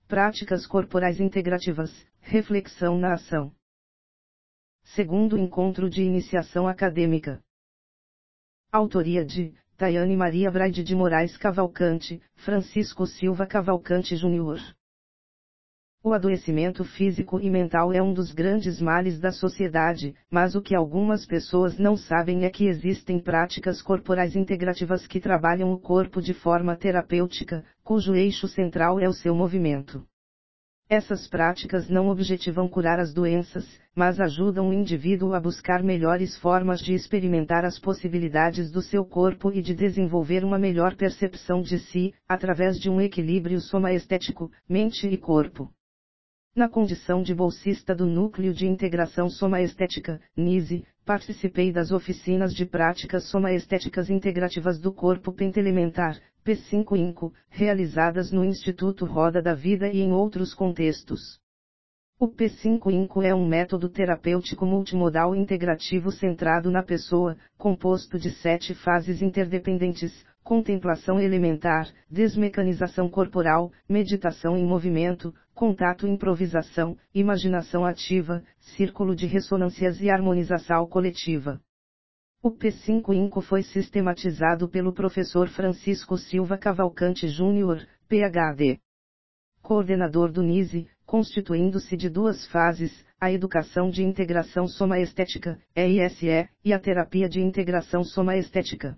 Práticas corporais integrativas, reflexão na ação. Segundo encontro de iniciação acadêmica. Autoria de Tayane Maria Braide de Moraes Cavalcante, Francisco Silva Cavalcante Júnior. O adoecimento físico e mental é um dos grandes males da sociedade, mas o que algumas pessoas não sabem é que existem práticas corporais integrativas que trabalham o corpo de forma terapêutica, cujo eixo central é o seu movimento. Essas práticas não objetivam curar as doenças, mas ajudam o indivíduo a buscar melhores formas de experimentar as possibilidades do seu corpo e de desenvolver uma melhor percepção de si, através de um equilíbrio somaestético, mente e corpo. Na condição de bolsista do Núcleo de Integração Somaestética, NISE, participei das oficinas de práticas somaestéticas integrativas do corpo pentelementar, P5INCO, realizadas no Instituto Roda da Vida e em outros contextos. O P5INCO é um método terapêutico multimodal integrativo centrado na pessoa, composto de 7 fases interdependentes: contemplação elementar, desmecanização corporal, meditação em movimento, contato improvisação, imaginação ativa, círculo de ressonâncias e harmonização coletiva. O P5INCO foi sistematizado pelo professor Francisco Silva Cavalcante Júnior, PhD. Coordenador do NISE, constituindo-se de 2 fases, a Educação de Integração Somaestética, EISE, e a Terapia de Integração Somaestética.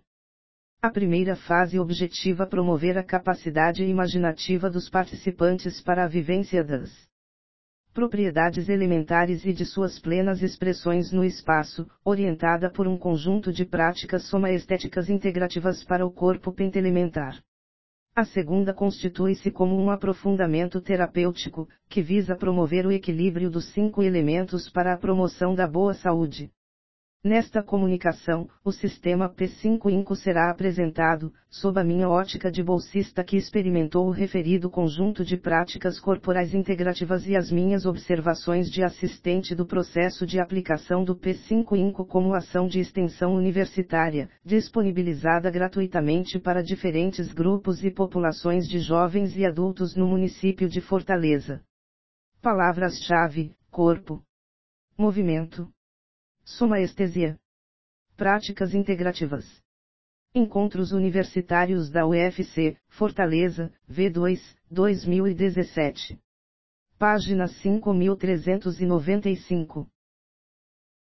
A primeira fase objetiva promover a capacidade imaginativa dos participantes para a vivência das propriedades elementares e de suas plenas expressões no espaço, orientada por um conjunto de práticas somaestéticas integrativas para o corpo pentelementar. A segunda constitui-se como um aprofundamento terapêutico, que visa promover o equilíbrio dos 5 elementos para a promoção da boa saúde. Nesta comunicação, o sistema P5INCO será apresentado, sob a minha ótica de bolsista que experimentou o referido conjunto de práticas corporais integrativas e as minhas observações de assistente do processo de aplicação do P5INCO como ação de extensão universitária, disponibilizada gratuitamente para diferentes grupos e populações de jovens e adultos no município de Fortaleza. Palavras-chave: corpo, movimento, somaestesia, práticas integrativas. Encontros Universitários da UFC, Fortaleza, V2, 2017. Página 5395.